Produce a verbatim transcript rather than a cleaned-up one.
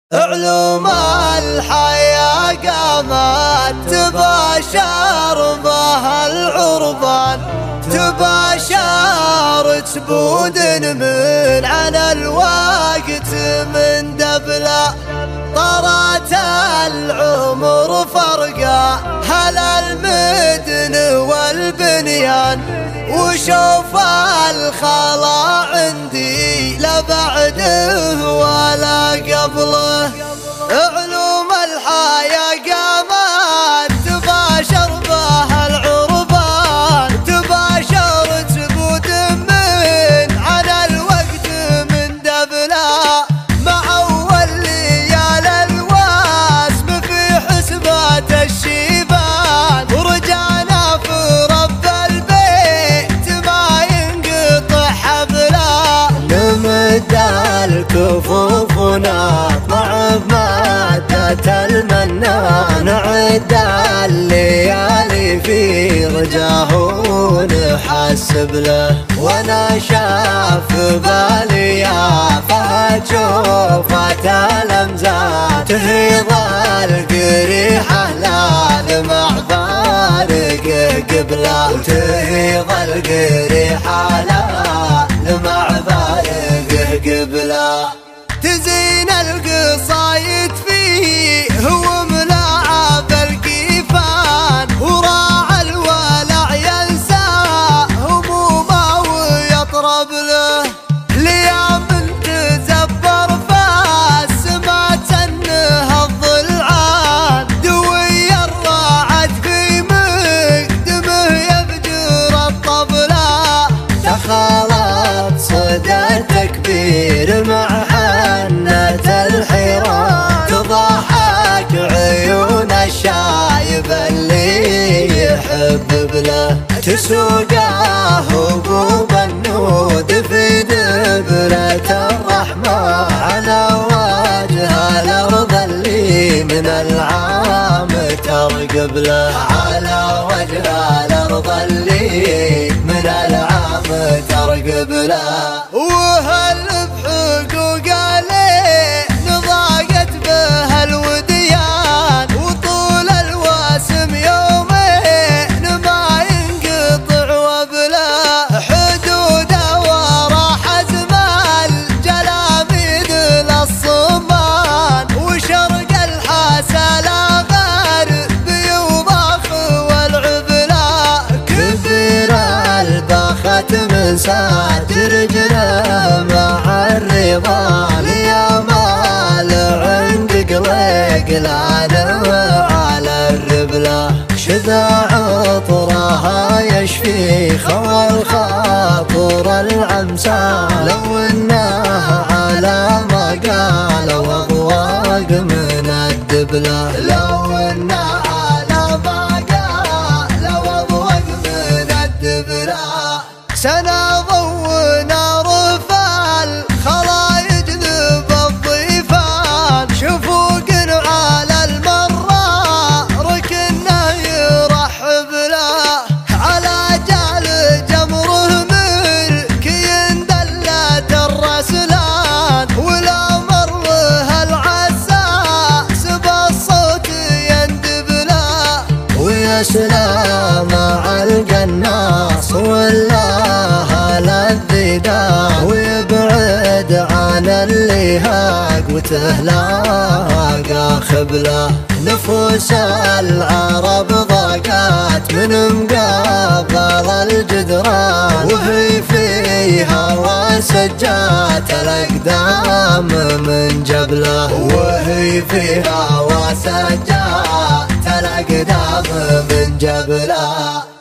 علوم الحياة قامت تباشر بها العربان، تباشر تبود من على الوقت من دبلة، طرات العمر فرقا هل المدن والبنيان، وشوف الخلا عندي لا بعده ولا قبله. علوم الحياة قامت تباشر بها العربان، تباشر تبود من على الوقت من دبلة، مع أول ليال الواسم في حسبات الشيبان، ورجعنا في رب البيت ما ينقطع حبله. نمد الكفوف ونطلع بمادة المنان، نعد الليالي في رجاه ونحسب له، وانا شاف بالي يا فهد شوفت الامزات، تهيض القريحة لا مع فارقه قبله، تهيض القريحة لا مع فارقه قبله. تزين القصايد فيه هو ملاعب القيفان، وراعى الولع ينسى همومه ويطرب له، ليام تزبر فاس ما تنه الضلعان، دوي الراعد في مقدمه يفجر الطبلة، تخالط صدى التكبير مع الحيران، تضحك عيون الشايب اللي يحب بله، تسوقه هبوب النود في دبرة الرحمة، على وجه الأرض اللي من العام ترقب له، على وجه الأرض اللي من العام ترقب له. وهل بحقوق ساتر رجله مع الرضا، يا مال عند قلق لا على الربلة، شذا عطرها يشفي خوى الخاطر العمسى، لو انها على ما قال واضواق من الدبلة، لو انها على ما قال واضواق من الدبلة. سنة ضونا رفال خلا يجذب الضيفان، شفوق على المرة ركنه يرحب له، على جال جمره ملك يندلت الرسلان، ولا مره العساس بالصوت يندب له، ويا سلام على القناص ولا ويبعد عن اللهاق وتهلاقى خبله، نفوس العرب ضاقت من مقابل الجدران، وهي فيها وسجات الأقدام من جبله، وهي فيها وسجات الأقدام من جبله.